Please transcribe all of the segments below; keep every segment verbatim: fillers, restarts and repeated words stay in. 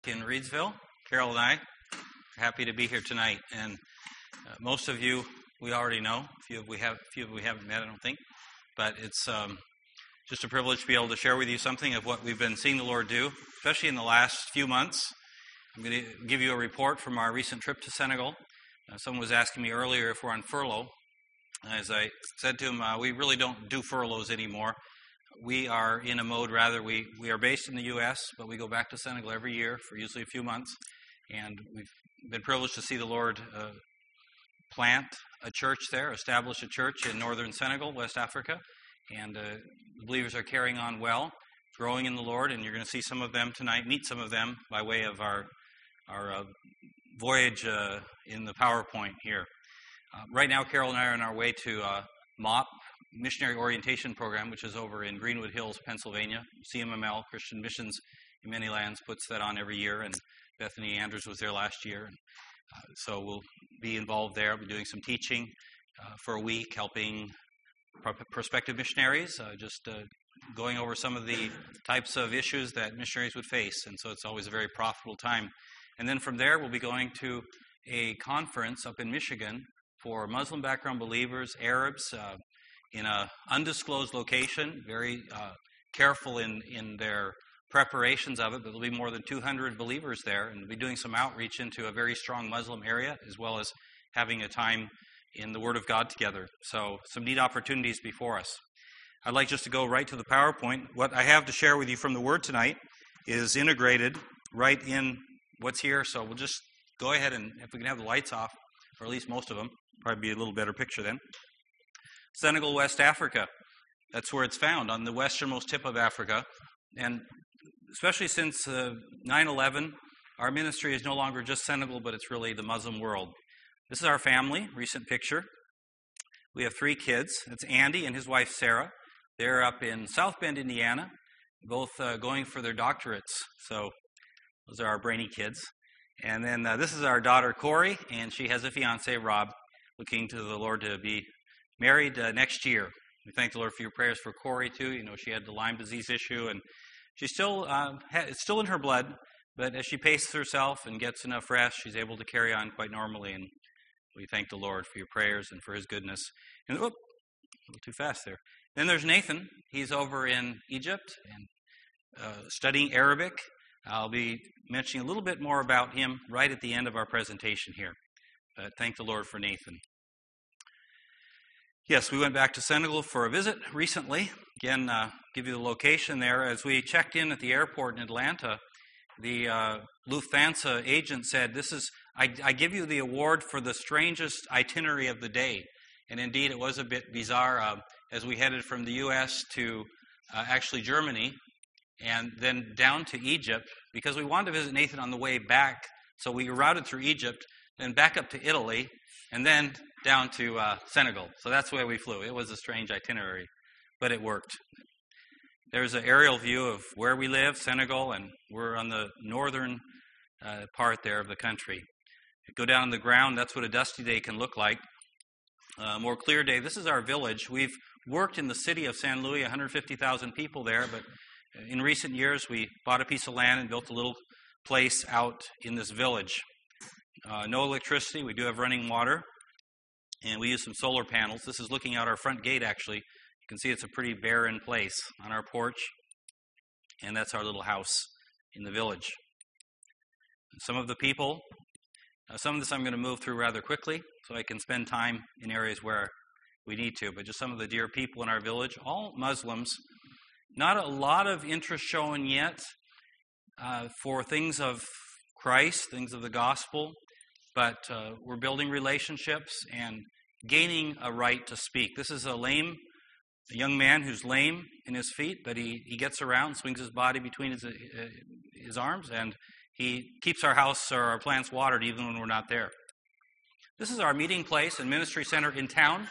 In Reedsville. Carol and I are happy to be here tonight, and uh, most of you we already know. A few of we have, a few of we haven't met, I don't think. But it's um, just a privilege to be able to share with you something of what we've been seeing the Lord do, especially in the last few months. I'm going to give you a report from our recent trip to Senegal. Uh, someone was asking me earlier if we're on furlough. As I said to him, uh, we really don't do furloughs anymore. We are in a mode, rather, we, we are based in the U S, but we go back to Senegal every year for usually a few months, and we've been privileged to see the Lord uh, plant a church there, establish a church in northern Senegal, West Africa, and uh, the believers are carrying on well, growing in the Lord, and you're going to see some of them tonight, meet some of them by way of our, our uh, voyage uh, in the PowerPoint here. Uh, right now, Carol and I are on our way to uh, M O P, Missionary Orientation Program, which is over in Greenwood Hills, Pennsylvania. C M M L, Christian Missions in Many Lands, puts that on every year, and Bethany Andrews was there last year. And, uh, so we'll be involved there. We'll be doing some teaching uh, for a week, helping pro- prospective missionaries, uh, just uh, going over some of the types of issues that missionaries would face. And so it's always a very profitable time. And then from there, we'll be going to a conference up in Michigan for Muslim background believers, Arabs, uh, in an undisclosed location, very uh, careful in, in their preparations of it, but there'll be more than two hundred believers there, and we'll be doing some outreach into a very strong Muslim area, as well as having a time in the Word of God together. So some neat opportunities before us. I'd like just to go right to the PowerPoint. What I have to share with you from the Word tonight is integrated right in what's here, so we'll just go ahead and, if we can have the lights off, or at least most of them, probably be a little better picture then. Senegal, West Africa. That's where it's found, on the westernmost tip of Africa. And especially since uh, nine eleven, our ministry is no longer just Senegal, but it's really the Muslim world. This is our family, recent picture. We have three kids. It's Andy and his wife, Sarah. They're up in South Bend, Indiana, both uh, going for their doctorates. So those are our brainy kids. And then uh, this is our daughter, Corey, and she has a fiance, Rob, looking to the Lord to be married uh, next year. We thank the Lord for your prayers for Corey, too. You know, she had the Lyme disease issue, and she's still, uh, ha- it's still in her blood, but as she paces herself and gets enough rest, she's able to carry on quite normally, and we thank the Lord for your prayers and for his goodness. And, whoop, a little too fast there. Then there's Nathan. He's over in Egypt and uh, studying Arabic. I'll be mentioning a little bit more about him right at the end of our presentation here. But thank the Lord for Nathan. Yes, we went back to Senegal for a visit recently. Again, uh, give you the location there. As we checked in at the airport in Atlanta, the uh, Lufthansa agent said, "This is I, I give you the award for the strangest itinerary of the day." And indeed, it was a bit bizarre uh, as we headed from the U S to uh, actually Germany and then down to Egypt, because we wanted to visit Nathan on the way back. So we routed through Egypt, then back up to Italy, and then down to uh, Senegal. So that's the way we flew. It was a strange itinerary, but it worked. There's an aerial view of where we live, Senegal, and we're on the northern uh, part there of the country. Go down on the ground, that's what a dusty day can look like. A more clear day, this is our village. We've worked in the city of Saint Louis, one hundred fifty thousand people there, but in recent years we bought a piece of land and built a little place out in this village. Uh, no electricity, we do have running water. And we use some solar panels. This is looking out our front gate, actually. You can see it's a pretty barren place on our porch. And that's our little house in the village. Some of the people, uh, some of this I'm going to move through rather quickly so I can spend time in areas where we need to. But just some of the dear people in our village, all Muslims. Not a lot of interest shown yet uh, for things of Christ, things of the gospel. But uh, we're building relationships and gaining a right to speak. This is a lame, a young man who's lame in his feet, but he, he gets around, swings his body between his, uh, his arms, and he keeps our house or our plants watered even when we're not there. This is our meeting place and ministry center in town.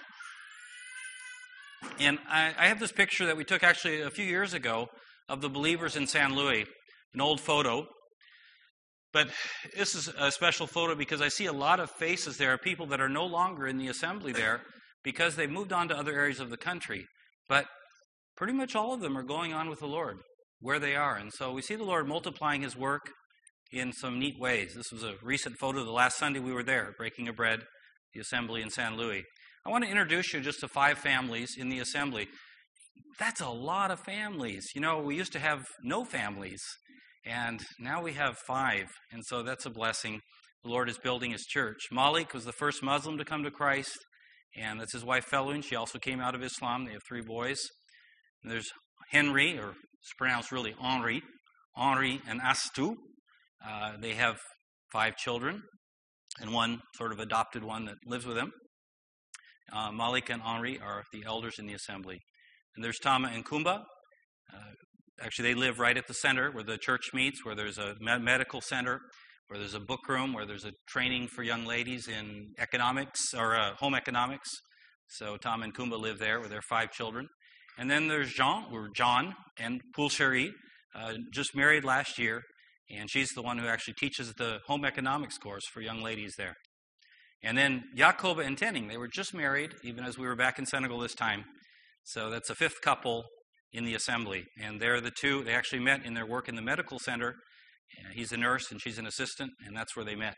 And I, I have this picture that we took actually a few years ago of the believers in Saint Louis, an old photo. But this is a special photo because I see a lot of faces there of people that are no longer in the assembly there because they've moved on to other areas of the country. But pretty much all of them are going on with the Lord where they are. And so we see the Lord multiplying his work in some neat ways. This was a recent photo. The last Sunday we were there, breaking of bread, the assembly in San Luis. I want to introduce you just to five families in the assembly. That's a lot of families. You know, we used to have no families, and now we have five, and so that's a blessing. The Lord is building His church. Malik was the first Muslim to come to Christ, and that's his wife, Felwin. She also came out of Islam. They have three boys. And there's Henry, or it's pronounced really Henri, Henri and Astu. Uh, they have five children, and one sort of adopted one that lives with them. Uh, Malik and Henri are the elders in the assembly. And there's Tama and Kumba. Uh, actually, they live right at the center where the church meets, where there's a med- medical center, where there's a book room, where there's a training for young ladies in economics, or uh, home economics. So Tama and Kumba live there with their five children. And then there's Jean, or John, and Pulcheri, uh, just married last year, and she's the one who actually teaches the home economics course for young ladies there. And then Jacoba and Tenning, they were just married, even as we were back in Senegal this time. So that's a fifth couple in the assembly. And they're the two, they actually met in their work in the medical center. He's a nurse and she's an assistant, and that's where they met.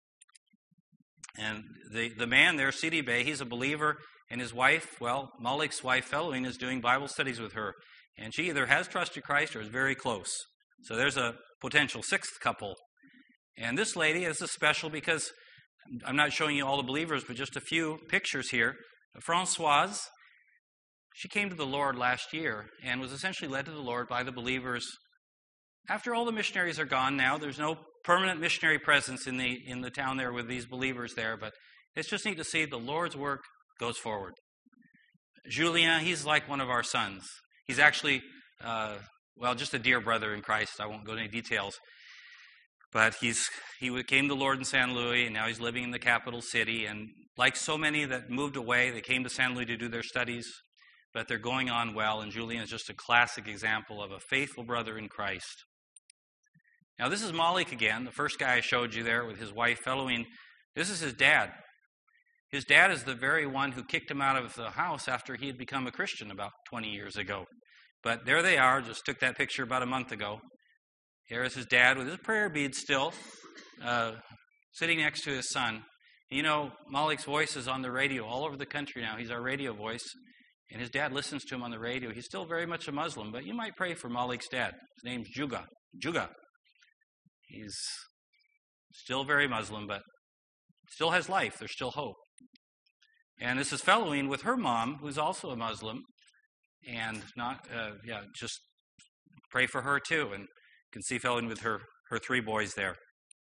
And the, the man there, Sidi Bey, he's a believer, and his wife, well, Malik's wife, Felwin, is doing Bible studies with her. And she either has trusted Christ or is very close. So there's a potential sixth couple. And this lady is special because I'm not showing you all the believers, but just a few pictures here. Francoise, she came to the Lord last year and was essentially led to the Lord by the believers. After all the missionaries are gone now, there's no permanent missionary presence in the in the town there with these believers there, but it's just neat to see the Lord's work goes forward. Julien, he's like one of our sons. He's actually, uh, well, just a dear brother in Christ. I won't go into any details. But he's he came to the Lord in San Luis, and now he's living in the capital city. And like so many that moved away, they came to San Luis to do their studies, but they're going on well. And Julien is just a classic example of a faithful brother in Christ. Now, this is Malik again, the first guy I showed you there with his wife, Felwin. This is his dad. His dad is the very one who kicked him out of the house after he had become a Christian about twenty years ago. But there they are, just took that picture about a month ago. Here is his dad with his prayer beads still, uh, sitting next to his son. You know, Malik's voice is on the radio all over the country now. He's our radio voice. And his dad listens to him on the radio. He's still very much a Muslim, but you might pray for Malik's dad. His name's Juga. Juga. He's still very Muslim, but still has life. There's still hope. And this is Felwin with her mom, who's also a Muslim. And not, uh, yeah, just pray for her too. And you can see Felwin with her, her three boys there.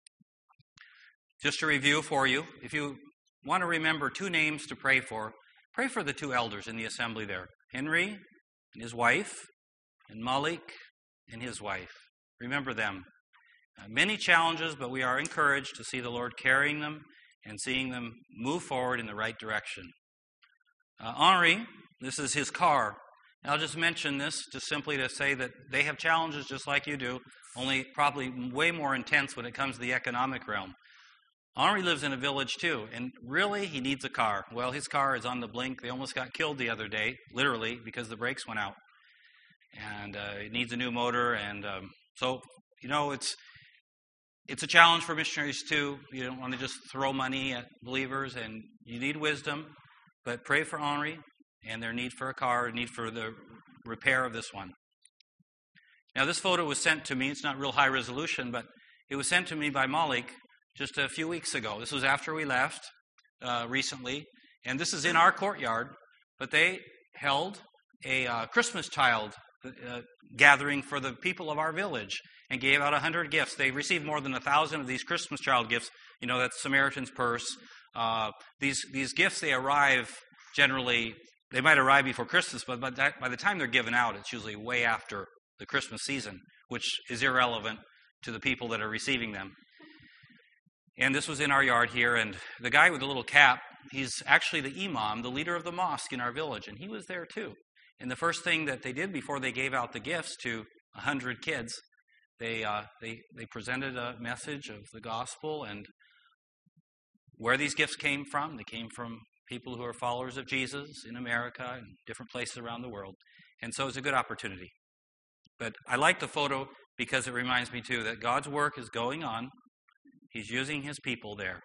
Just to review for you, if you want to remember two names to pray for, pray for the two elders in the assembly there. Henry and his wife, and Malik and his wife. Remember them. Uh, many challenges, but we are encouraged to see the Lord carrying them and seeing them move forward in the right direction. Uh, Henri, this is his car. And I'll just mention this just simply to say that they have challenges just like you do, only probably way more intense when it comes to the economic realm. Henri lives in a village too, and really he needs a car. Well, his car is on the blink. They almost got killed the other day, literally, because the brakes went out. And uh, it needs a new motor, and um, so, you know, it's It's a challenge for missionaries too. You don't want to just throw money at believers, and you need wisdom. But pray for Henri and their need for a car, need for the repair of this one. Now, this photo was sent to me. It's not real high resolution, but it was sent to me by Malik just a few weeks ago. This was after we left uh, recently, and this is in our courtyard. But they held a uh, Christmas child uh, gathering for the people of our village, and gave out a hundred gifts. They received more than a thousand of these Christmas child gifts. You know, that's Samaritan's Purse. Uh, these these gifts, they arrive generally, they might arrive before Christmas, but by, that, by the time they're given out, it's usually way after the Christmas season, which is irrelevant to the people that are receiving them. And this was in our yard here, and the guy with the little cap, he's actually the imam, the leader of the mosque in our village, and he was there too. And the first thing that they did before they gave out the gifts to a hundred kids, They, uh, they they presented a message of the gospel and where these gifts came from. They came from people who are followers of Jesus in America and different places around the world. And so it's a good opportunity. But I like the photo because it reminds me, too, that God's work is going on. He's using his people there.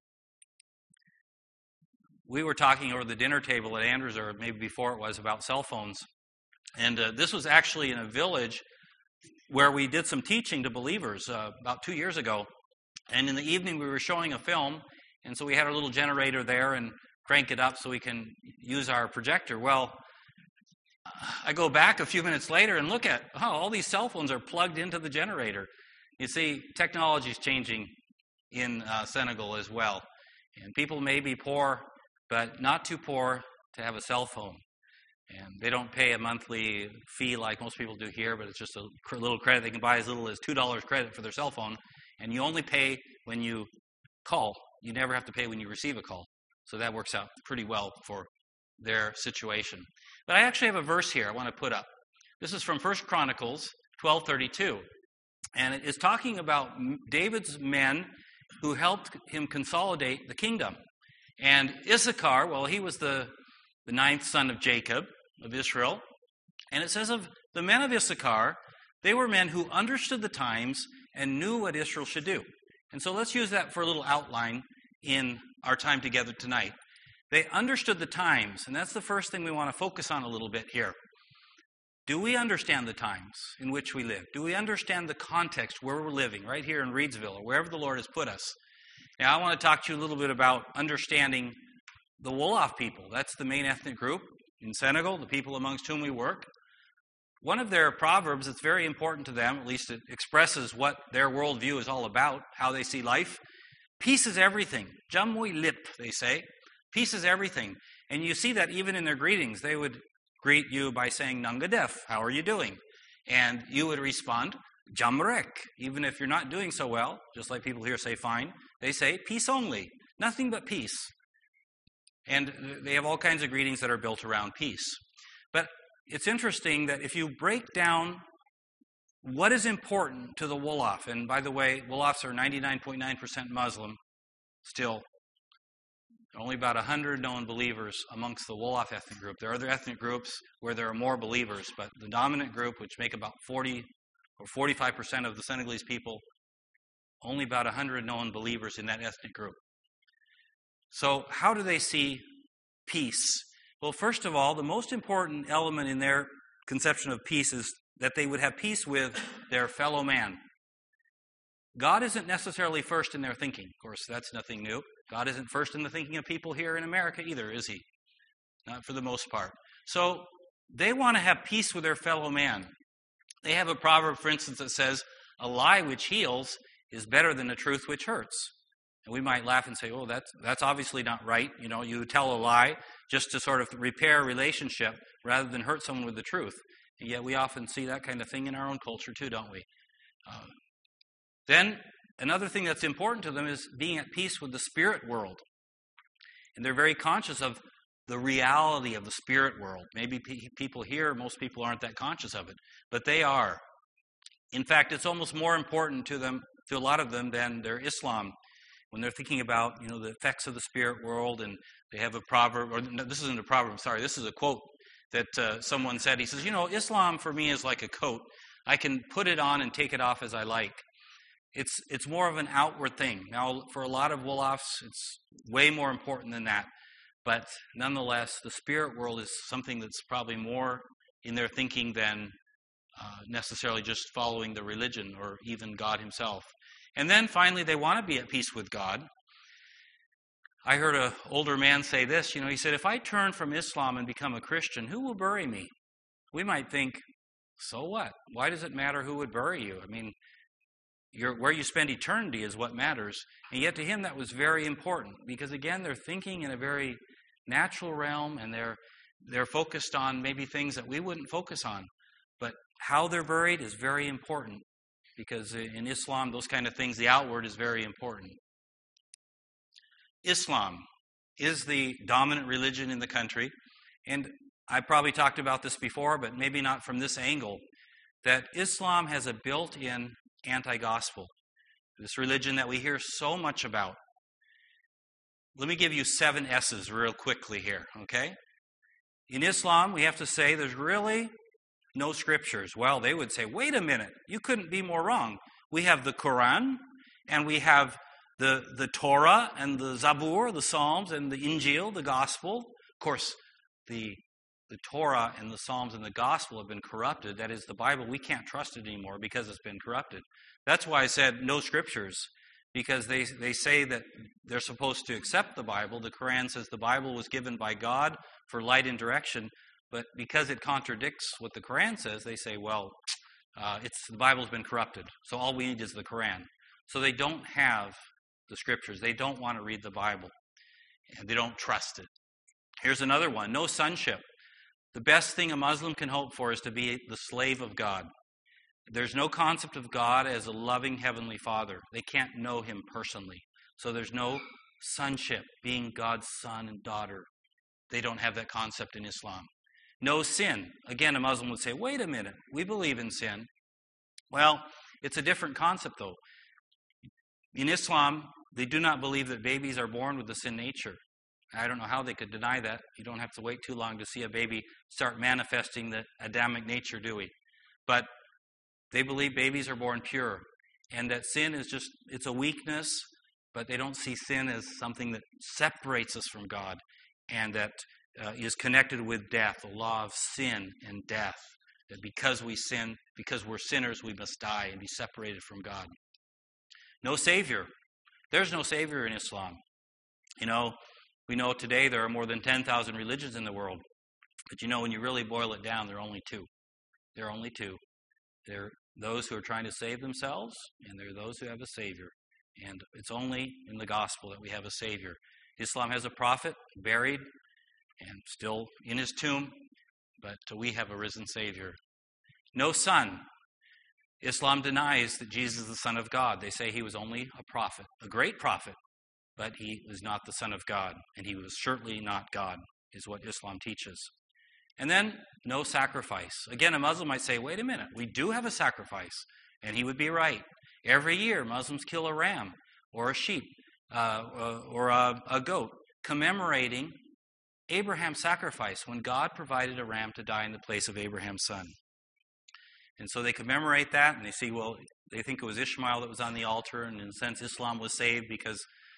We were talking over the dinner table at Andrews, or maybe before it was, about cell phones. And uh, this was actually in a village where we did some teaching to believers uh, about two years ago. And in the evening, we were showing a film, and so we had our little generator there and crank it up so we can use our projector. Well, I go back a few minutes later and look at, oh, all these cell phones are plugged into the generator. You see, technology is changing in uh, Senegal as well. And people may be poor, but not too poor to have a cell phone. And they don't pay a monthly fee like most people do here, but it's just a little credit. They can buy as little as two dollars credit for their cell phone, and you only pay when you call. You never have to pay when you receive a call. So that works out pretty well for their situation. But I actually have a verse here I want to put up. This is from First Chronicles twelve thirty-two, and it is talking about David's men who helped him consolidate the kingdom. And Issachar, well, he was the, the ninth son of Jacob, of Israel. And it says of the men of Issachar, they were men who understood the times and knew what Israel should do. And so let's use that for a little outline in our time together tonight. They understood the times, and that's the first thing we want to focus on a little bit here. Do we understand the times in which we live? Do we understand the context where we're living, right here in Reedsville, or wherever the Lord has put us? Now, I want to talk to you a little bit about understanding the Wolof people. That's the main ethnic group in Senegal, the people amongst whom we work. One of their proverbs that's very important to them, at least it expresses what their worldview is all about, how they see life. Peace is everything. Jam moy lip, they say. Peace is everything. And you see that even in their greetings. They would greet you by saying, Nangadef, how are you doing? And you would respond, Jamrek. Even if you're not doing so well, just like people here say fine, they say peace only. Nothing but peace. And they have all kinds of greetings that are built around peace. But it's interesting that if you break down what is important to the Wolof, and by the way, Wolofs are ninety-nine point nine percent Muslim, still. There are only about one hundred known believers amongst the Wolof ethnic group. There are other ethnic groups where there are more believers, but the dominant group, which make about forty or forty-five percent of the Senegalese people, only about one hundred known believers in that ethnic group. So how do they see peace? Well, first of all, the most important element in their conception of peace is that they would have peace with their fellow man. God isn't necessarily first in their thinking. Of course, that's nothing new. God isn't first in the thinking of people here in America either, is he? Not for the most part. So they want to have peace with their fellow man. They have a proverb, for instance, that says, a lie which heals is better than a truth which hurts. And we might laugh and say, oh, that's, that's obviously not right. You know, you tell a lie just to sort of repair a relationship rather than hurt someone with the truth. And yet we often see that kind of thing in our own culture too, don't we? Uh, then another thing that's important to them is being at peace with the spirit world. And they're very conscious of the reality of the spirit world. Maybe pe- people here, most people aren't that conscious of it, but they are. In fact, it's almost more important to them, to a lot of them, than their Islam. When they're thinking about, you know, the effects of the spirit world, and they have a proverb, or no, this isn't a proverb, sorry, this is a quote that uh, someone said. He says, you know, Islam for me is like a coat. I can put it on and take it off as I like. It's it's more of an outward thing. Now, for a lot of Wolofs, it's way more important than that. But nonetheless, the spirit world is something that's probably more in their thinking than uh, necessarily just following the religion or even God himself. And then finally, they want to be at peace with God. I heard an older man say this, you know, he said, if I turn from Islam and become a Christian, who will bury me? We might think, so what? Why does it matter who would bury you? I mean, Your, where you spend eternity is what matters. And yet to him that was very important because, again, they're thinking in a very natural realm and they're they're focused on maybe things that we wouldn't focus on. But how they're buried is very important because in Islam, those kind of things, the outward is very important. Islam is the dominant religion in the country. And I probably talked about this before, but maybe not from this angle, that Islam has a built-in anti-gospel, this religion that we hear so much about. Let me give you seven S's real quickly here, okay? In Islam, we have to say there's really no scriptures. Well, they would say, wait a minute, you couldn't be more wrong. We have the Quran, and we have the, the Torah, and the Zabur, the Psalms, and the Injil, the Gospel. Of course, the, the Torah and the Psalms and the Gospel have been corrupted. That is, the Bible, we can't trust it anymore because it's been corrupted. That's why I said no scriptures, because they, they say that they're supposed to accept the Bible. The Quran says the Bible was given by God for light and direction, but because it contradicts what the Quran says, they say, well, uh, it's the Bible's been corrupted, so all we need is the Quran. So they don't have the scriptures. They don't want to read the Bible, and they don't trust it. Here's another one, no sonship. The best thing a Muslim can hope for is to be the slave of God. There's no concept of God as a loving heavenly Father. They can't know him personally. So there's no sonship, being God's son and daughter. They don't have that concept in Islam. No sin. Again, a Muslim would say, wait a minute, we believe in sin. Well, it's a different concept, though. In Islam, they do not believe that babies are born with a sin nature. I don't know how they could deny that. You don't have to wait too long to see a baby start manifesting the Adamic nature, do we? But they believe babies are born pure, and that sin is just, it's a weakness, but they don't see sin as something that separates us from God, and that uh, is connected with death, the law of sin and death. That because we sin, because we're sinners, we must die and be separated from God. No Savior. There's no Savior in Islam. You know, we know today there are more than ten thousand religions in the world. But you know, when you really boil it down, there are only two. There are only two. There are those who are trying to save themselves, and there are those who have a Savior. And it's only in the gospel that we have a Savior. Islam has a prophet, buried, and still in his tomb, but we have a risen Savior. No son. Islam denies that Jesus is the Son of God. They say he was only a prophet, a great prophet, but he was not the Son of God, and he was certainly not God, is what Islam teaches. And then, no sacrifice. Again, a Muslim might say, wait a minute, we do have a sacrifice, and he would be right. Every year, Muslims kill a ram, or a sheep, uh, or a, a goat, commemorating Abraham's sacrifice, when God provided a ram to die in the place of Abraham's son. And so they commemorate that, and they see, well, they think it was Ishmael that was on the altar, and in a sense Islam was saved because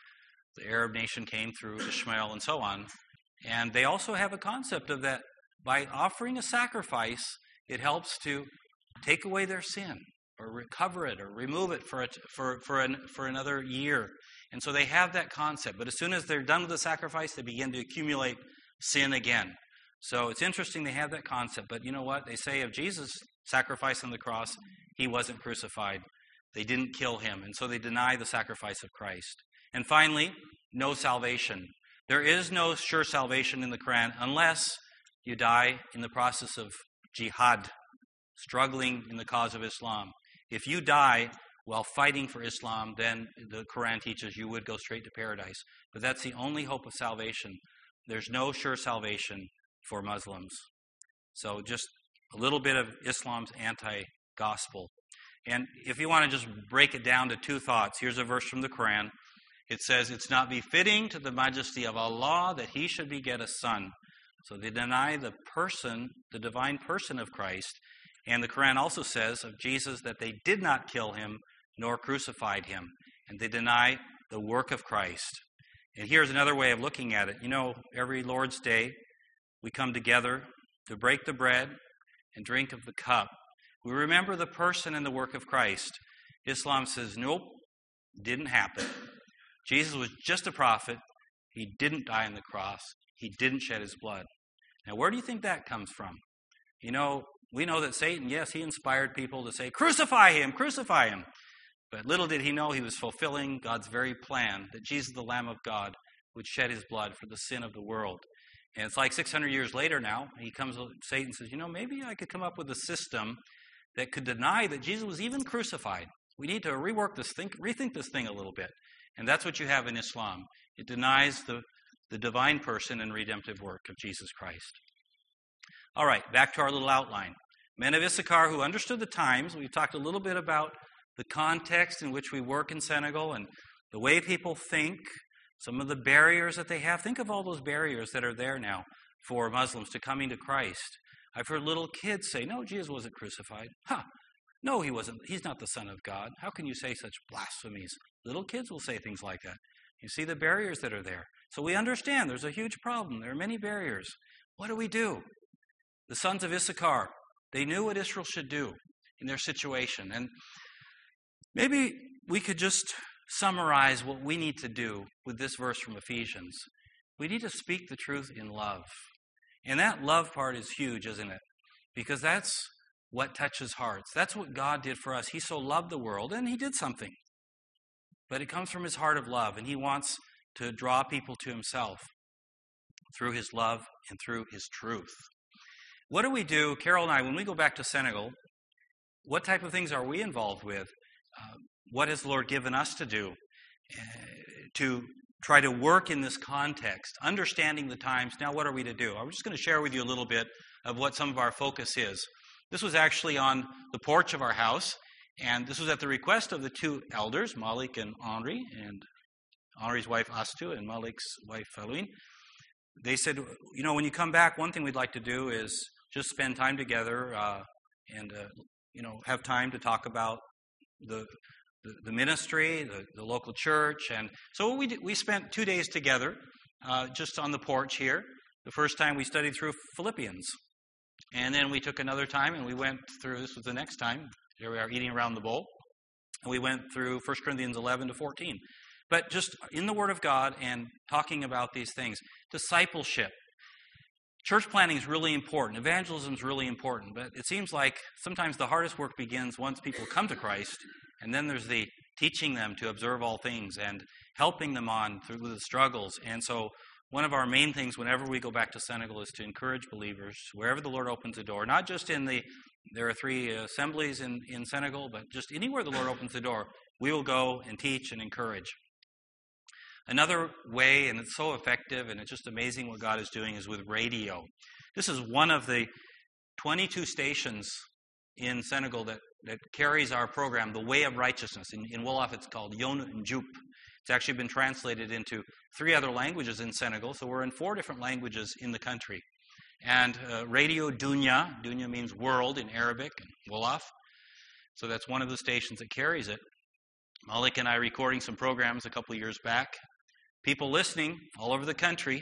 the Arab nation came through Ishmael and so on. And they also have a concept of that by offering a sacrifice, it helps to take away their sin, or recover it, or remove it for, it, for, for, an, for another year. And so they have that concept. But as soon as they're done with the sacrifice, they begin to accumulate sin again. So it's interesting they have that concept. But you know what? They say of Jesus' sacrifice on the cross, he wasn't crucified. They didn't kill him. And so they deny the sacrifice of Christ. And finally, no salvation. There is no sure salvation in the Quran unless you die in the process of jihad, struggling in the cause of Islam. If you die while fighting for Islam, then the Quran teaches you would go straight to paradise. But that's the only hope of salvation. There's no sure salvation for Muslims. So just a little bit of Islam's anti-gospel. And if you want to just break it down to two thoughts, here's a verse from the Quran. It says, it's not befitting to the majesty of Allah that he should beget a son. So they deny the person, the divine person of Christ. And the Quran also says of Jesus that they did not kill him nor crucified him. And they deny the work of Christ. And here's another way of looking at it. You know, every Lord's Day, we come together to break the bread and drink of the cup. We remember the person and the work of Christ. Islam says, nope, didn't happen. Jesus was just a prophet. He didn't die on the cross. He didn't shed his blood. Now, where do you think that comes from? You know, we know that Satan, yes, he inspired people to say, crucify him, crucify him. But little did he know he was fulfilling God's very plan, that Jesus, the Lamb of God, would shed his blood for the sin of the world. And it's like six hundred years later now, he comes, Satan says, you know, maybe I could come up with a system that could deny that Jesus was even crucified. We need to rework this, think, rethink this thing a little bit. And that's what you have in Islam. It denies the, the divine person and redemptive work of Jesus Christ. All right, back to our little outline. Men of Issachar who understood the times. We've talked a little bit about the context in which we work in Senegal and the way people think, some of the barriers that they have. Think of all those barriers that are there now for Muslims to coming to Christ. I've heard little kids say, no, Jesus wasn't crucified. Huh, no, he wasn't. He's not the Son of God. How can you say such blasphemies? Little kids will say things like that. You see the barriers that are there. So we understand there's a huge problem. There are many barriers. What do we do? The sons of Issachar, they knew what Israel should do in their situation. And maybe we could just summarize what we need to do with this verse from Ephesians. We need to speak the truth in love. And that love part is huge, isn't it? Because that's what touches hearts. That's what God did for us. He so loved the world, and he did something. But it comes from his heart of love, and he wants to draw people to himself through his love and through his truth. What do we do, Carol and I, when we go back to Senegal, what type of things are we involved with? Uh, what has the Lord given us to do uh, to try to work in this context, understanding the times? Now, what are we to do? I'm just going to share with you a little bit of what some of our focus is. This was actually on the porch of our house, and this was at the request of the two elders, Malik and Henri, and Henri's wife Astu and Malik's wife Falouine. They said, you know, when you come back, one thing we'd like to do is just spend time together uh, and, uh, you know, have time to talk about the the, the ministry, the, the local church. And so what we did, we spent two days together uh, just on the porch here. The first time we studied through Philippians. And then we took another time and we went through, this was the next time, here we are eating around the bowl. And we went through First Corinthians eleven to fourteen. But just in the Word of God and talking about these things. Discipleship. Church planting is really important. Evangelism is really important. But it seems like sometimes the hardest work begins once people come to Christ. And then there's the teaching them to observe all things and helping them on through the struggles. And so one of our main things whenever we go back to Senegal is to encourage believers, wherever the Lord opens the door, not just in the, there are three assemblies in, in Senegal, but just anywhere the Lord opens the door, we will go and teach and encourage. Another way, and it's so effective, and it's just amazing what God is doing, is with radio. This is one of the twenty-two stations in Senegal that, that carries our program, The Way of Righteousness. In, in Wolof, it's called Yoonu Njub. It's actually been translated into three other languages in Senegal, so we're in four different languages in the country. And uh, Radio Dunya, Dunya means world in Arabic and Wolof, so that's one of the stations that carries it. Malik and I recording some programs a couple of years back. People listening all over the country.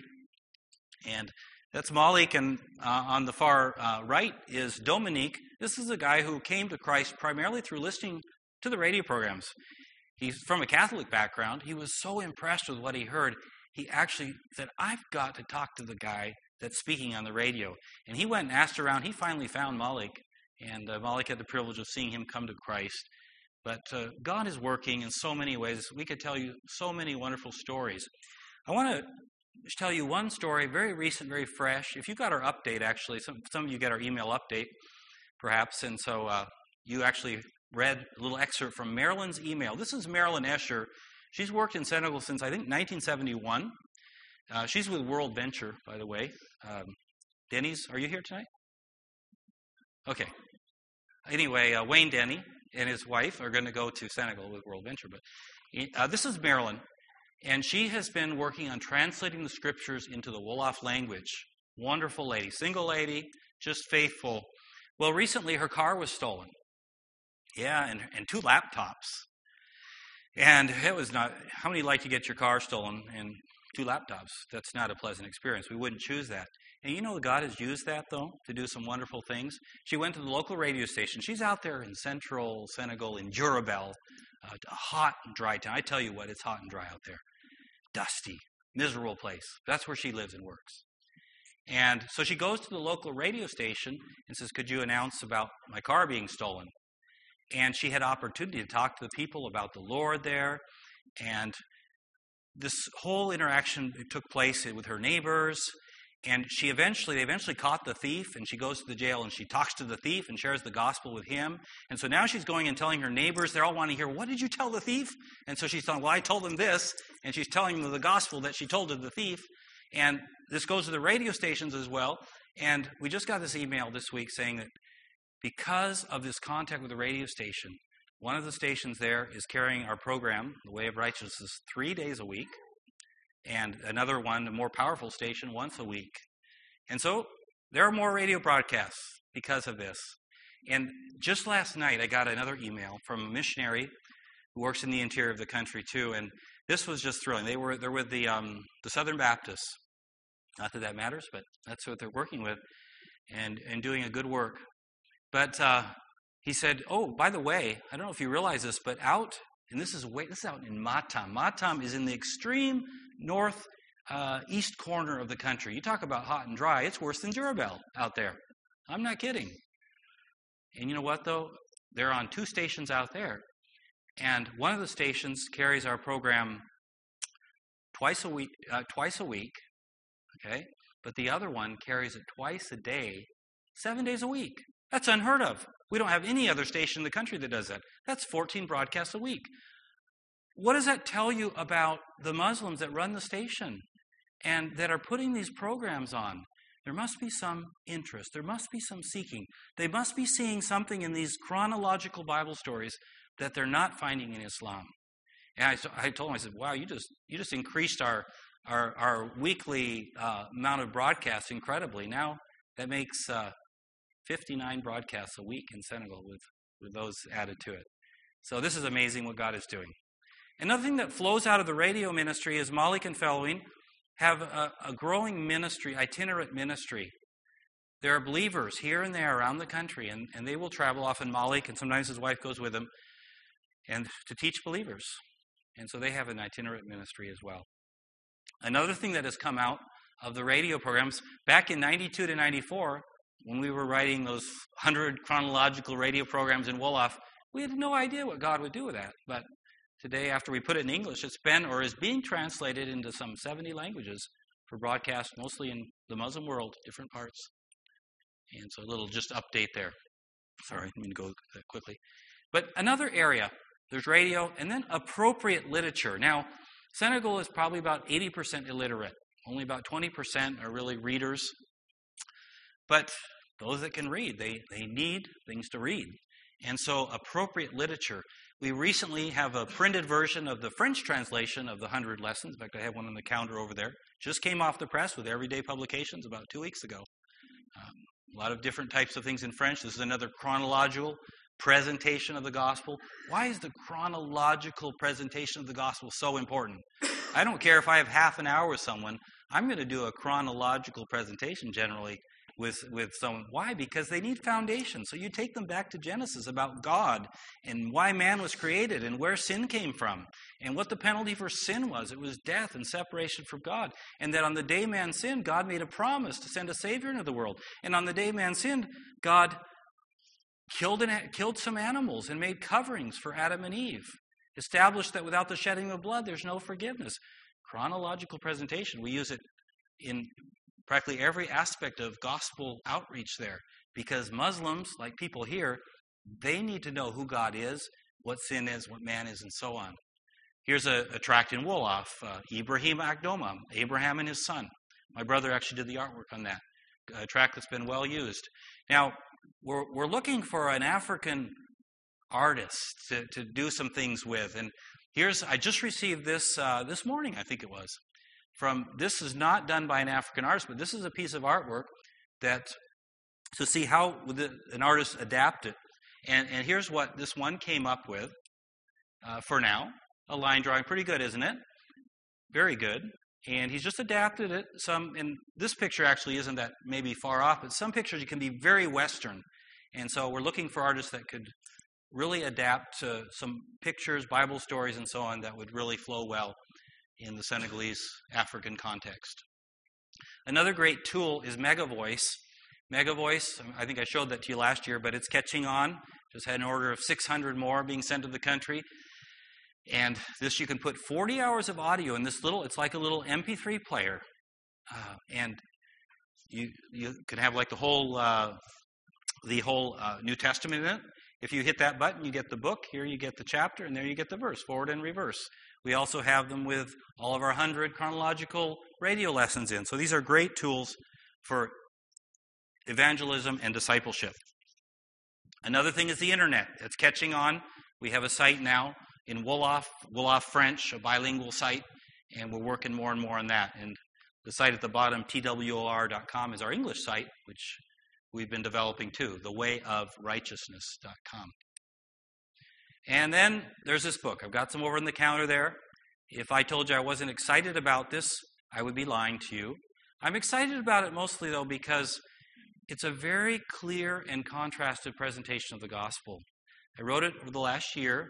And that's Malik, and uh, on the far uh, right is Dominique. This is a guy who came to Christ primarily through listening to the radio programs. He's from a Catholic background. He was so impressed with what he heard, he actually said, I've got to talk to the guy that's speaking on the radio. And he went and asked around. He finally found Malik, and uh, Malik had the privilege of seeing him come to Christ. But uh, God is working in so many ways. We could tell you so many wonderful stories. I want to tell you one story, very recent, very fresh. If you got our update, actually, some, some of you get our email update, perhaps, and so uh, you actually read a little excerpt from Marilyn's email. This is Marilyn Escher. She's worked in Senegal since, I think, nineteen seventy-one. Uh, she's with World Venture, by the way. Um, Denny's, are you here tonight? Okay. Anyway, uh, Wayne Denny and his wife are going to go to Senegal with World Venture. But uh, this is Marilyn, and she has been working on translating the scriptures into the Wolof language. Wonderful lady, single lady, just faithful. Well, recently her car was stolen. Yeah, and, and two laptops. And it was not, how many like to get your car stolen and two laptops? That's not a pleasant experience. We wouldn't choose that. And you know God has used that, though, to do some wonderful things. She went to the local radio station. She's out there in central Senegal, in Diourbel, uh, a hot and dry town. I tell you what, it's hot and dry out there. Dusty, miserable place. That's where she lives and works. And so she goes to the local radio station and says, could you announce about my car being stolen? And she had opportunity to talk to the people about the Lord there. And this whole interaction took place with her neighbors. And she eventually, they eventually caught the thief, and she goes to the jail, and she talks to the thief and shares the gospel with him. And so now she's going and telling her neighbors, they're all wanting to hear, what did you tell the thief? And so she's telling, well, I told them this, and she's telling them the gospel that she told to the thief. And this goes to the radio stations as well. And we just got this email this week saying that because of this contact with the radio station, one of the stations there is carrying our program, The Way of Righteousness, three days a week. And another one, a more powerful station, once a week. And so there are more radio broadcasts because of this. And just last night, I got another email from a missionary who works in the interior of the country too, and this was just thrilling. They were they're with the um, the Southern Baptists. Not that that matters, but that's what they're working with, and and doing a good work. But uh, he said, "Oh, by the way, I don't know if you realize this, but out and this is way this is out in Matam. Matam is in the extreme north uh, east corner of the country. You talk about hot and dry; it's worse than Durabel out there. I'm not kidding. And you know what, though? They're on two stations out there. And one of the stations carries our program twice a week, uh, twice a week, okay? But the other one carries it twice a day, seven days a week. That's unheard of. We don't have any other station in the country that does that. That's fourteen broadcasts a week. What does that tell you about the Muslims that run the station and that are putting these programs on? There must be some interest. There must be some seeking. They must be seeing something in these chronological Bible stories that they're not finding in Islam. And I, I told him, I said, wow, you just you just increased our our, our weekly uh, amount of broadcasts incredibly. Now that makes uh, fifty-nine broadcasts a week in Senegal with, with those added to it. So this is amazing what God is doing. Another thing that flows out of the radio ministry is Malik and Fellowing have a, a growing ministry, itinerant ministry. There are believers here and there around the country, and, and they will travel. Often Malik, and sometimes his wife goes with him, and to teach believers. And so they have an itinerant ministry as well. Another thing that has come out of the radio programs, back in ninety-two to ninety-four, when we were writing those one hundred chronological radio programs in Wolof, we had no idea what God would do with that. But today, after we put it in English, it's been or is being translated into some seventy languages for broadcast, mostly in the Muslim world, different parts. And so a little just update there. Sorry, I'm going to go quickly. But another area, there's radio, and then appropriate literature. Now, Senegal is probably about eighty percent illiterate. Only about twenty percent are really readers. But those that can read, they, they need things to read. And so appropriate literature. We recently have a printed version of the French translation of the one hundred lessons. In fact, I have one on the counter over there. Just came off the press with Everyday Publications about two weeks ago. Um, a lot of different types of things in French. This is another chronological presentation of the gospel. Why is the chronological presentation of the gospel so important? I don't care if I have half an hour with someone. I'm going to do a chronological presentation generally with, with someone. Why? Because they need foundation. So you take them back to Genesis about God and why man was created and where sin came from and what the penalty for sin was. It was death and separation from God. And that on the day man sinned, God made a promise to send a Savior into the world. And on the day man sinned, God killed, an, killed some animals and made coverings for Adam and Eve. Established that without the shedding of blood, there's no forgiveness. Chronological presentation. We use it in practically every aspect of gospel outreach there. Because Muslims, like people here, they need to know who God is, what sin is, what man is, and so on. Here's a, a tract in Wolof, uh, Ibrahim Akdoma, Abraham and his son. My brother actually did the artwork on that. A tract that's been well used. Now, we're, we're looking for an African artist to, to do some things with. And here's, I just received this uh, this morning, I think it was. From, this is not done by an African artist, but this is a piece of artwork that, to see how the, an artist adapt it. And, and here's what this one came up with uh, for now. A line drawing, pretty good, isn't it? Very good. And he's just adapted it. Some, and this picture actually isn't that maybe far off, but some pictures can be very Western. And so we're looking for artists that could really adapt to some pictures, Bible stories, and so on that would really flow well in the Senegalese African context. Another great tool is MegaVoice. MegaVoice, I think I showed that to you last year, but it's catching on. Just had an order of six hundred more being sent to the country. And this, you can put forty hours of audio in this little, it's like a little M P three player. Uh, and you you can have like the whole, uh, the whole uh, New Testament in it. If you hit that button, you get the book. Here you get the chapter, and there you get the verse, forward and reverse. We also have them with all of our one hundred chronological radio lessons in. So these are great tools for evangelism and discipleship. Another thing is the internet. It's catching on. We have a site now in Wolof, Wolof French, a bilingual site, and we're working more and more on that. And The site at the bottom, T W O R dot com, is our English site, which we've been developing too, the way of righteousness dot com. And then there's this book. I've got some over on the counter there. If I told you I wasn't excited about this, I would be lying to you. I'm excited about it mostly, though, because it's a very clear and contrasted presentation of the gospel. I wrote it over the last year,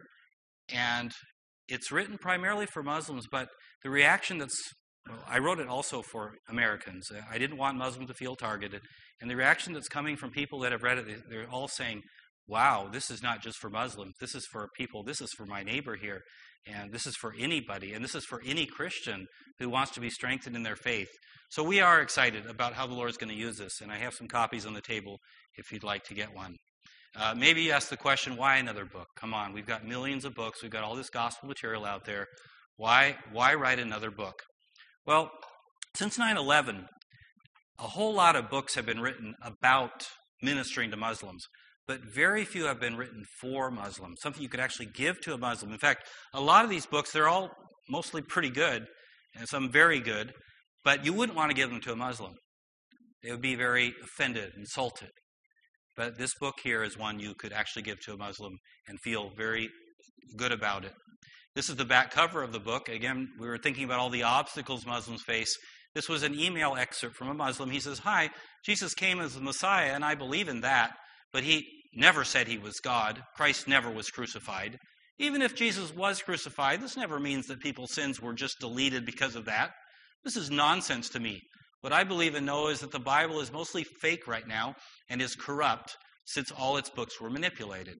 and it's written primarily for Muslims, but the reaction that's, well, I wrote it also for Americans. I didn't want Muslims to feel targeted. And the reaction that's coming from people that have read it, they're all saying, wow, this is not just for Muslims. This is for people. This is for my neighbor here. And this is for anybody. And this is for any Christian who wants to be strengthened in their faith. So we are excited about how the Lord is going to use this. And I have some copies on the table if you'd like to get one. Uh, maybe you ask the question, why another book? Come on, we've got millions of books. We've got all this gospel material out there. Why, why write another book? Well, since nine eleven, a whole lot of books have been written about ministering to Muslims, but very few have been written for Muslims, something you could actually give to a Muslim. In fact, a lot of these books, they're all mostly pretty good, and some very good, but you wouldn't want to give them to a Muslim. They would be very offended, insulted. But this book here is one you could actually give to a Muslim and feel very good about it. This is the back cover of the book. Again, we were thinking about all the obstacles Muslims face. This was an email excerpt from a Muslim. He says, hi, Jesus came as the Messiah, and I believe in that, but he never said he was God. Christ never was crucified. Even if Jesus was crucified, this never means that people's sins were just deleted because of that. This is nonsense to me. What I believe and know is that the Bible is mostly fake right now and is corrupt since all its books were manipulated.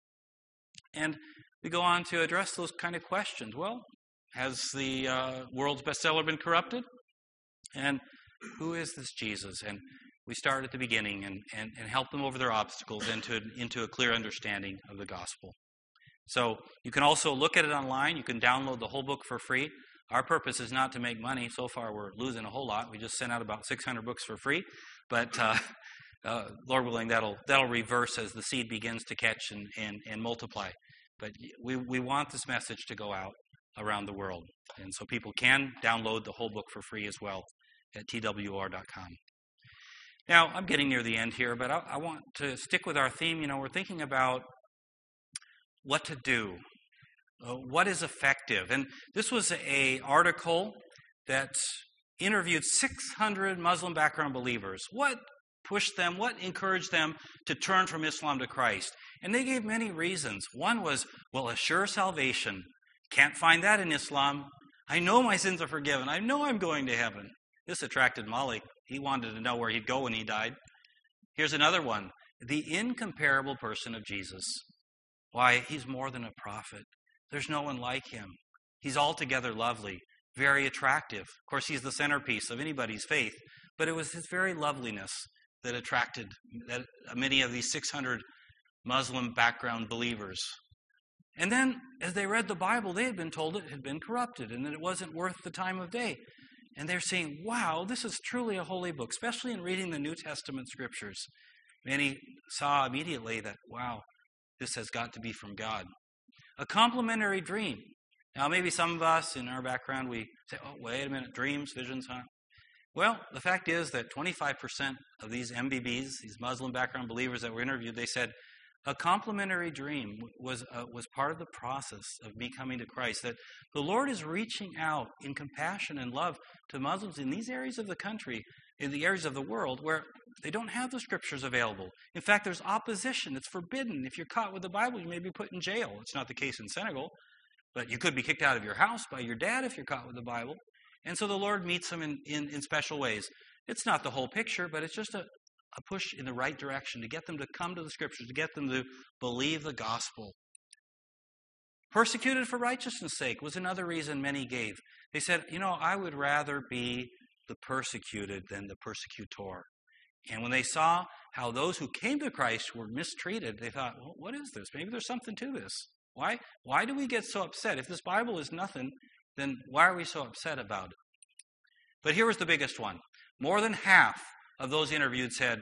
And we go on to address those kind of questions. Well, has the uh, world's bestseller been corrupted? And who is this Jesus? And we start at the beginning and, and, and help them over their obstacles into, into a clear understanding of the gospel. So you can also look at it online. You can download the whole book for free. Our purpose is not to make money. So far, we're losing a whole lot. We just sent out about six hundred books for free. But uh, uh, Lord willing, that'll that'll reverse as the seed begins to catch and, and, and multiply. But we, we want this message to go out around the world. And so people can download the whole book for free as well at T W R dot com. Now, I'm getting near the end here, but I, I want to stick with our theme. You know, we're thinking about what to do. Uh, what is effective? And this was a article that interviewed six hundred Muslim background believers. What pushed them, what encouraged them to turn from Islam to Christ? And they gave many reasons. One was, well, a sure salvation. Can't find that in Islam. I know my sins are forgiven. I know I'm going to heaven. This attracted Malik. He wanted to know where he'd go when he died. Here's another one. The incomparable person of Jesus. Why, he's more than a prophet. There's no one like him. He's altogether lovely, very attractive. Of course, he's the centerpiece of anybody's faith, but it was his very loveliness that attracted that many of these six hundred Muslim background believers. And then, as they read the Bible, they had been told it had been corrupted and that it wasn't worth the time of day. And they're saying, wow, this is truly a holy book, especially in reading the New Testament scriptures. Many saw immediately that, wow, this has got to be from God. A complementary dream. Now, maybe some of us in our background, we say, oh, wait a minute, dreams, visions, huh? Well, the fact is that twenty-five percent of these M B Bs, these Muslim background believers that were interviewed, they said, a complementary dream was uh, was part of the process of me coming to Christ, that the Lord is reaching out in compassion and love to Muslims in these areas of the country, in the areas of the world where they don't have the scriptures available. In fact, there's opposition. It's forbidden. If you're caught with the Bible, you may be put in jail. It's not the case in Senegal, but you could be kicked out of your house by your dad if you're caught with the Bible. And so the Lord meets them in, in, in special ways. It's not the whole picture, but it's just a, a push in the right direction to get them to come to the scriptures, to get them to believe the gospel. Persecuted for righteousness' sake was another reason many gave. They said, you know, I would rather be the persecuted than the persecutor. And when they saw how those who came to Christ were mistreated, they thought, well, what is this? Maybe there's something to this. Why, why do we get so upset? If this Bible is nothing, then why are we so upset about it? But here was the biggest one. More than half of those interviewed said,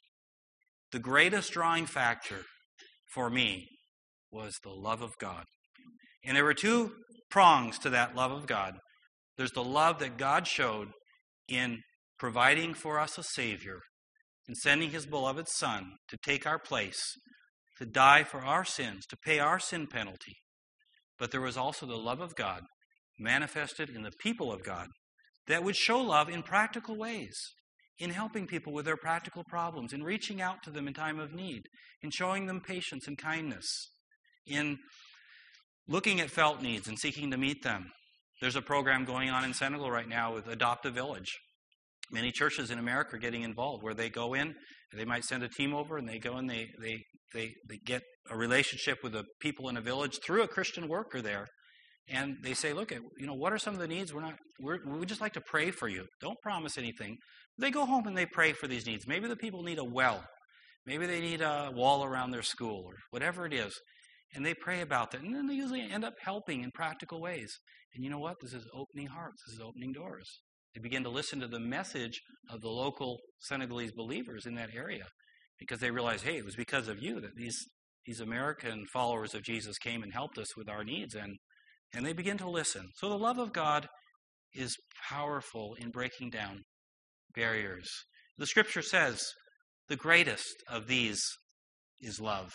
the greatest drawing factor for me was the love of God. And there were two prongs to that love of God. There's the love that God showed in providing for us a Savior and sending his beloved Son to take our place, to die for our sins, to pay our sin penalty. But there was also the love of God manifested in the people of God that would show love in practical ways, in helping people with their practical problems, in reaching out to them in time of need, in showing them patience and kindness, in looking at felt needs and seeking to meet them. There's a program going on in Senegal right now with Adopt a Village. Many churches in America are getting involved where they go in, they might send a team over and they go in, they they they, they get a relationship with the people in a village through a Christian worker there. And they say, look, you know, what are some of the needs? We're not, we're, we would just like to pray for you. Don't promise anything. They go home and they pray for these needs. Maybe the people need a well. Maybe they need a wall around their school or whatever it is. And they pray about that. And then they usually end up helping in practical ways. And you know what? This is opening hearts. This is opening doors. They begin to listen to the message of the local Senegalese believers in that area because they realize, hey, it was because of you that these, these American followers of Jesus came and helped us with our needs. And And they begin to listen. So the love of God is powerful in breaking down barriers. The scripture says the greatest of these is love.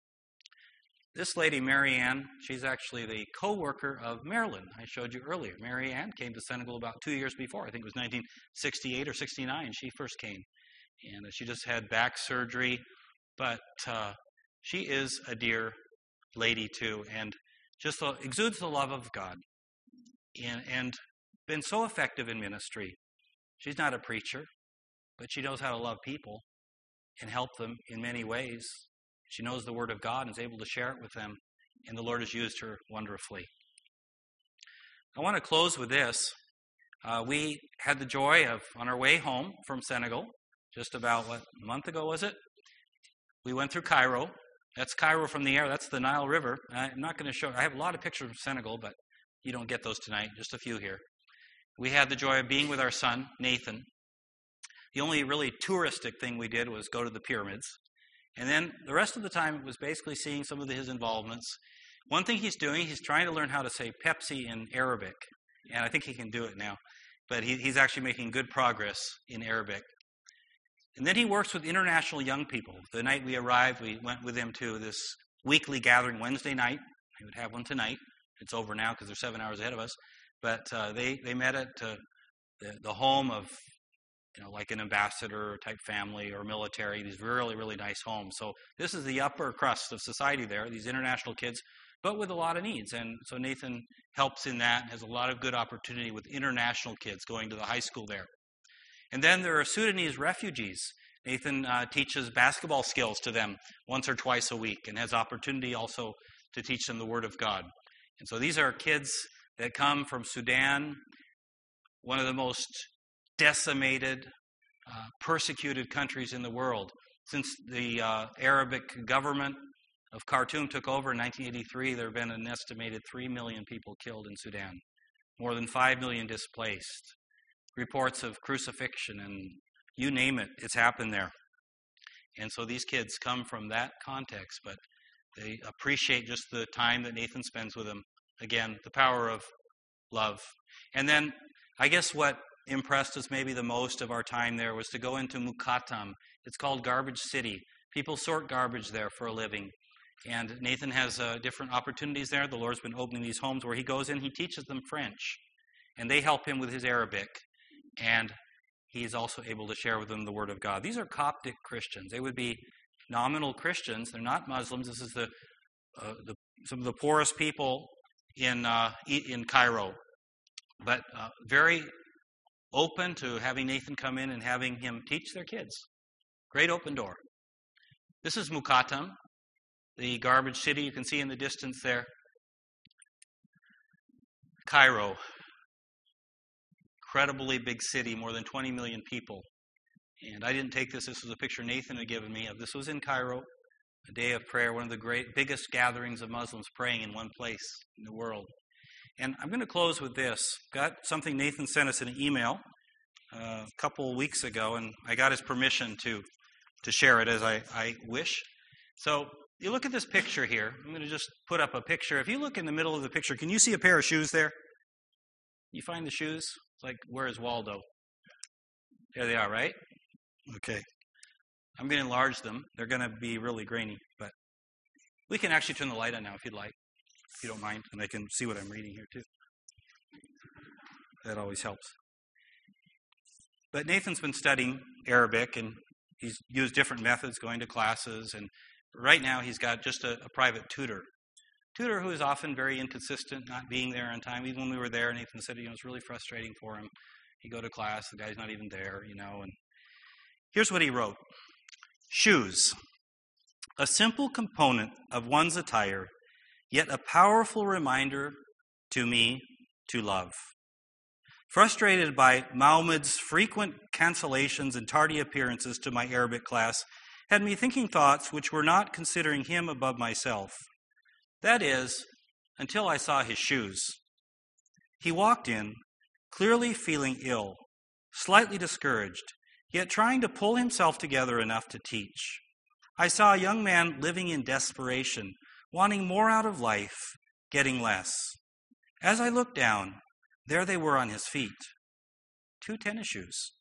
This lady, Mary Ann, she's actually the co-worker of Marilyn, I showed you earlier. Mary Ann came to Senegal about two years before. I think it was nineteen sixty-eight or sixty-nine she first came. And she just had back surgery. But uh, she is a dear lady too. And just exudes the love of God and, and been so effective in ministry. She's not a preacher, but she knows how to love people and help them in many ways. She knows the Word of God and is able to share it with them, and the Lord has used her wonderfully. I want to close with this. Uh, we had the joy of, on our way home from Senegal, just about, what, a month ago was it? We went through Cairo. That's Cairo from the air. That's the Nile River. I'm not going to show. I have a lot of pictures of Senegal, but you don't get those tonight. Just a few here. We had the joy of being with our son, Nathan. The only really touristic thing we did was go to the pyramids. And then the rest of the time it was basically seeing some of his involvements. One thing he's doing, he's trying to learn how to say Pepsi in Arabic. And I think he can do it now. But he, he's actually making good progress in Arabic. And then he works with international young people. The night we arrived, we went with him to this weekly gathering Wednesday night. We would have one tonight. It's over now because they're seven hours ahead of us. But uh, they, they met at uh, the, the home of, you know, like an ambassador type family or military, these really, really nice homes. So this is the upper crust of society there, these international kids, but with a lot of needs. And so Nathan helps in that, has a lot of good opportunity with international kids going to the high school there. And then there are Sudanese refugees. Nathan uh, teaches basketball skills to them once or twice a week and has opportunity also to teach them the Word of God. And so these are kids that come from Sudan, one of the most decimated, uh, persecuted countries in the world. Since the uh, Arabic government of Khartoum took over in nineteen eighty-three, there have been an estimated three million people killed in Sudan, more than five million displaced. Reports of crucifixion and you name it, it's happened there. And so these kids come from that context, but they appreciate just the time that Nathan spends with them. Again, the power of love. And then I guess what impressed us maybe the most of our time there was to go into Mukatam. It's called Garbage City. People sort garbage there for a living. And Nathan has uh, different opportunities there. The Lord's been opening these homes where he goes in, he teaches them French. And they help him with his Arabic. And he's also able to share with them the Word of God. These are Coptic Christians. They would be nominal Christians. They're not Muslims. This is the, uh, the some of the poorest people in uh, in Cairo. But uh, very open to having Nathan come in and having him teach their kids. Great open door. This is Mukatam, the garbage city you can see in the distance there. Cairo. Incredibly big city, more than twenty million people. And I didn't take this. This was a picture Nathan had given me of. This was in Cairo, a day of prayer, one of the great, biggest gatherings of Muslims praying in one place in the world. And I'm going to close with this. Got something Nathan sent us in an email uh, a couple weeks ago, and I got his permission to to share it as I, I wish. So you look at this picture here. I'm going to just put up a picture. If you look in the middle of the picture, can you see a pair of shoes there? You find the shoes? It's like, where is Waldo? There they are, right? Okay. I'm going to enlarge them. They're going to be really grainy, but we can actually turn the light on now if you'd like, if you don't mind, and I can see what I'm reading here too. That always helps. But Nathan's been studying Arabic, and he's used different methods, going to classes, and right now he's got just a, a private tutor. Tutor who is often very inconsistent, not being there on time. Even when we were there, Nathan said, you know, it's really frustrating for him. He'd go to class, the guy's not even there, you know. And here's what he wrote. Shoes, a simple component of one's attire, yet a powerful reminder to me to love. Frustrated by Mahmud's frequent cancellations and tardy appearances to my Arabic class, had me thinking thoughts which were not considering him above myself. That is, until I saw his shoes. He walked in, clearly feeling ill, slightly discouraged, yet trying to pull himself together enough to teach. I saw a young man living in desperation, wanting more out of life, getting less. As I looked down, there they were on his feet, two tennis shoes,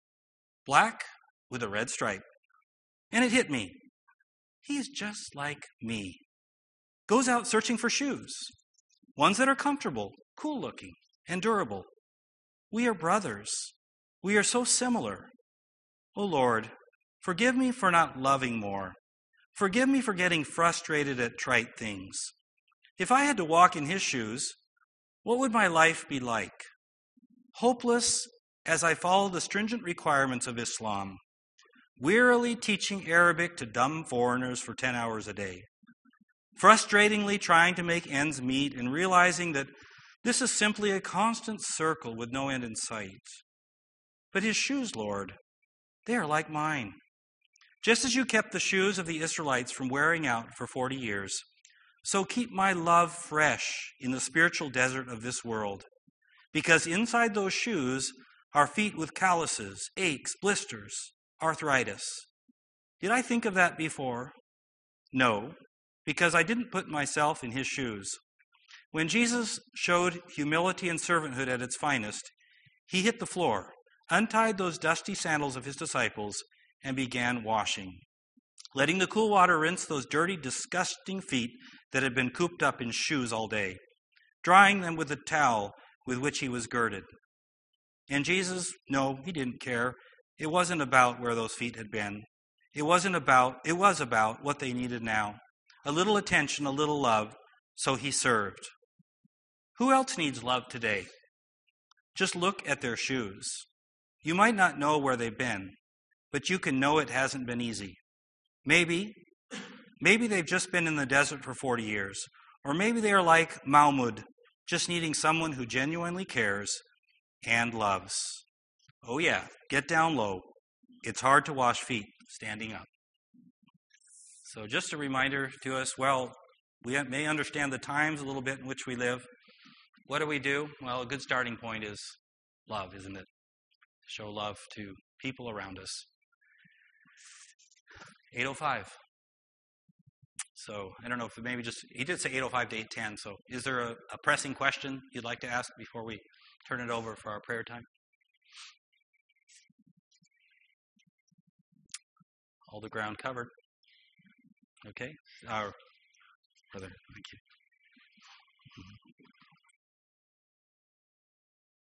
black with a red stripe. And it hit me. He's just like me. Goes out searching for shoes, ones that are comfortable, cool looking, and durable. We are brothers. We are so similar. Oh Lord, forgive me for not loving more. Forgive me for getting frustrated at trite things. If I had to walk in his shoes, what would my life be like? Hopeless as I follow the stringent requirements of Islam, wearily teaching Arabic to dumb foreigners for ten hours a day, frustratingly trying to make ends meet and realizing that this is simply a constant circle with no end in sight. But his shoes, Lord, they are like mine. Just as you kept the shoes of the Israelites from wearing out for forty years, so keep my love fresh in the spiritual desert of this world. Because inside those shoes are feet with calluses, aches, blisters, arthritis. Did I think of that before? No, because I didn't put myself in his shoes. When Jesus showed humility and servanthood at its finest, he hit the floor, untied those dusty sandals of his disciples, and began washing, letting the cool water rinse those dirty, disgusting feet that had been cooped up in shoes all day, drying them with the towel with which he was girded. And Jesus, no, he didn't care. It wasn't about where those feet had been. It wasn't about, it was about what they needed now. A little attention, a little love, so he served. Who else needs love today? Just look at their shoes. You might not know where they've been, but you can know it hasn't been easy. Maybe, maybe they've just been in the desert for forty years, or maybe they are like Mahmud, just needing someone who genuinely cares and loves. Oh yeah, get down low. It's hard to wash feet standing up. So just a reminder to us, well, we may understand the times a little bit in which we live. What do we do? Well, a good starting point is love, isn't it? Show love to people around us. eight oh five. So I don't know if maybe just, he did say eight oh five to eight ten, so is there a, a pressing question you'd like to ask before we turn it over for our prayer time? All the ground covered. Okay. Our brother, thank you. Mm-hmm.